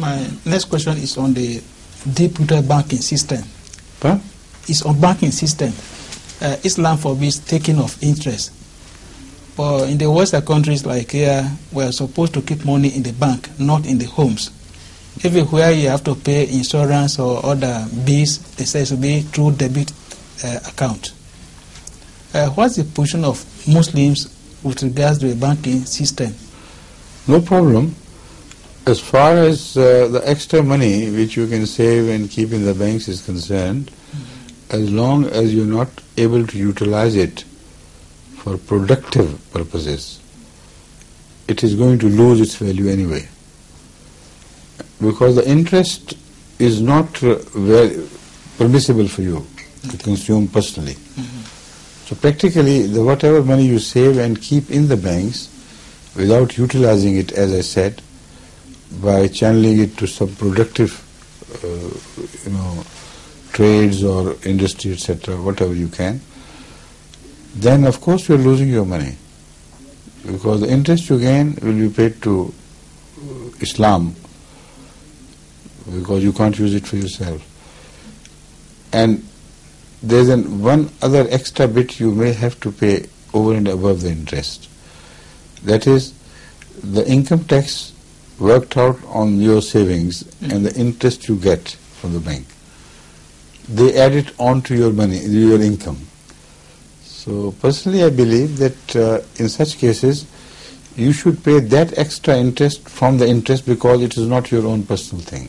My next question is on the deep-rooted banking system. Huh? It's on banking system. Islam forbids taking of interest. But in the Western countries like here, we are supposed to keep money in the bank, not in the homes. Everywhere you have to pay insurance or other bills, they say it should be through debit account. What's the position of Muslims with regards to the banking system? No problem. As far as the extra money which you can save and keep in the banks is concerned, as long as you're not able to utilize it for productive purposes, it is going to lose its value anyway. Because the interest is not very permissible for you to consume personally. So practically, whatever money you save and keep in the banks, without utilizing it, as I said, by channeling it to some productive, trades or industry, etc., whatever you can, then of course you are losing your money, because the interest you gain will be paid to Islam, because you can't use it for yourself. And there's one other extra bit you may have to pay over and above the interest. That is the income tax worked out on your savings and the interest you get from the bank. They add it on to your money, your income. So personally I believe that in such cases you should pay that extra interest from the interest, because it is not your own personal thing.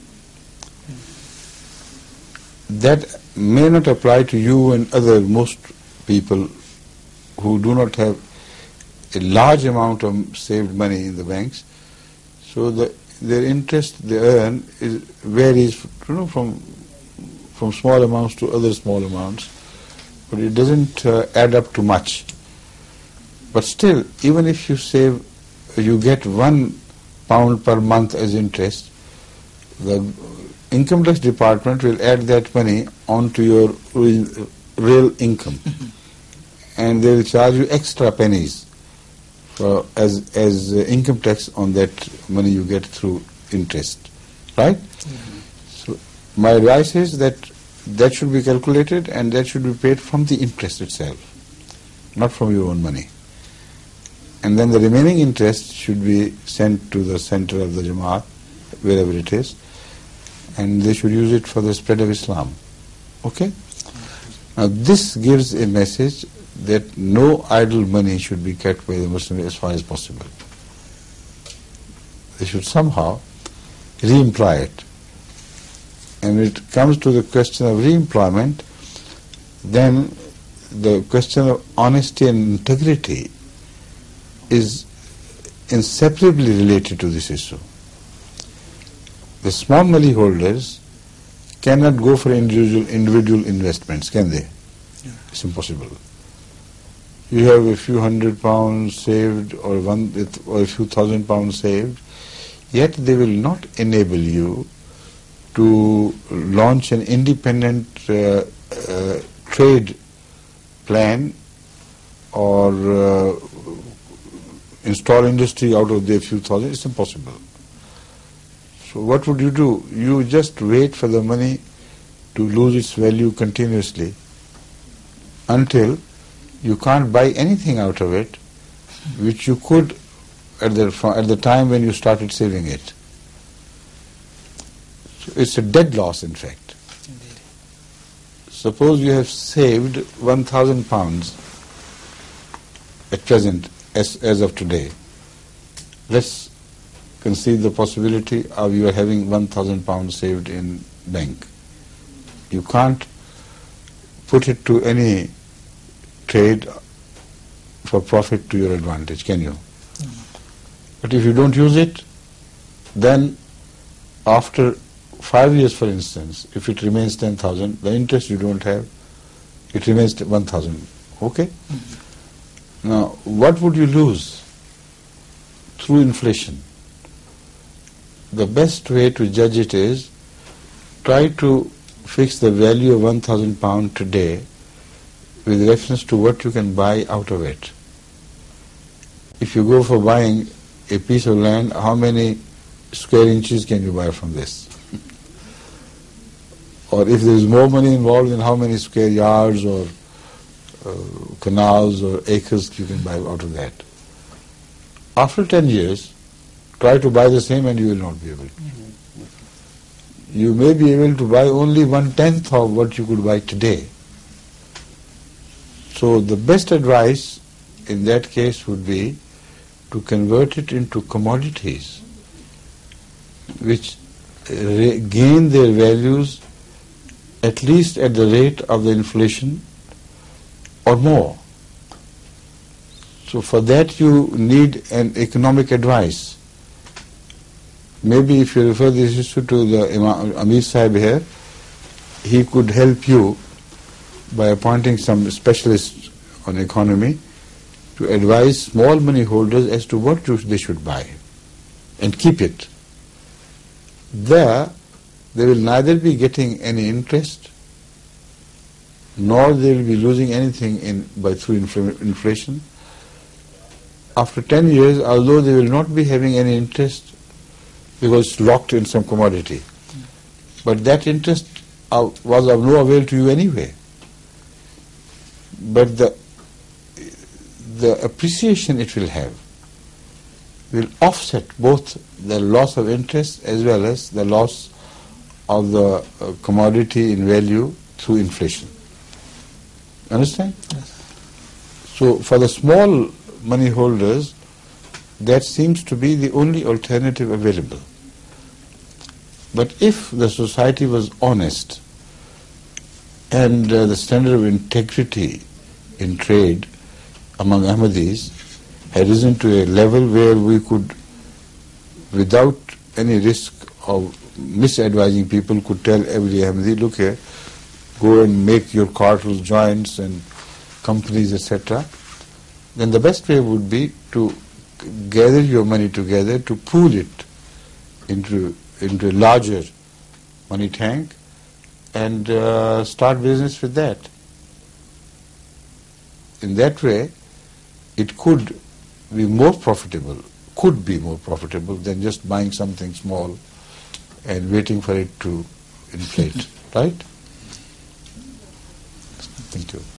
That may not apply to you and most people who do not have a large amount of saved money in the banks. So their interest they earn varies from small amounts to other small amounts, but it doesn't add up to much. But still, even if you get £1 per month as interest, the income tax department will add that money onto your real income, and they will charge you extra pennies as income tax on that money you get through interest, right? So my advice is that should be calculated and that should be paid from the interest itself, not from your own money. And then the remaining interest should be sent to the center of the Jamaat, wherever it is, and they should use it for the spread of Islam. Okay? Now this gives a message that no idle money should be kept by the Muslims as far as possible. They should somehow re-employ it. And when it comes to the question of re-employment, then the question of honesty and integrity is inseparably related to this issue. The small money holders cannot go for individual investments, can they? Yeah. It's impossible. You have a few £100 saved or a few £1,000 saved, yet they will not enable you to launch an independent trade plan or install industry out of their few thousand. It's impossible. So what would you do? You just wait for the money to lose its value continuously until you can't buy anything out of it which you could at the time when you started saving it. So it's a dead loss, in fact. Indeed. Suppose you have saved £1,000 at present, as of today. Let's concede the possibility of you having £1,000 saved in bank. You can't put it to any trade for profit to your advantage, can you? But if you don't use it, then after 5 years, for instance, if it remains 10,000, the interest you don't have, it remains 1,000. Okay? Now, what would you lose through inflation? The best way to judge it is try to fix the value of £1,000 today with reference to what you can buy out of it. If you go for buying a piece of land, how many square inches can you buy from this? Or if there is more money involved, then how many square yards or canals or acres you can buy out of that? After 10 years, try to buy the same and you will not be able to. You may be able to buy only 1/10 of what you could buy today. So the best advice in that case would be to convert it into commodities which gain their values at least at the rate of the inflation or more. So for that you need an economic advice. Maybe if you refer this issue to the Amir Sahib here, he could help you by appointing some specialists on economy to advise small money holders as to what they should buy and keep it. There, they will neither be getting any interest nor they will be losing anything through inflation. After 10 years, although they will not be having any interest because it's locked in some commodity, but that interest was of no avail to you anyway. But the appreciation it will have will offset both the loss of interest as well as the loss of the commodity in value through inflation. Understand? Yes. So for the small money holders, that seems to be the only alternative available. But if the society was honest and the standard of integrity in trade among Ahmadis had risen to a level where we could, without any risk of misadvising people, could tell every Ahmadi, look here, go and make your cartels, joints and companies, etc., then the best way would be to gather your money together, to pool it into a larger money tank and start business with that. In that way, it could be more profitable than just buying something small and waiting for it to inflate. Right? Thank you.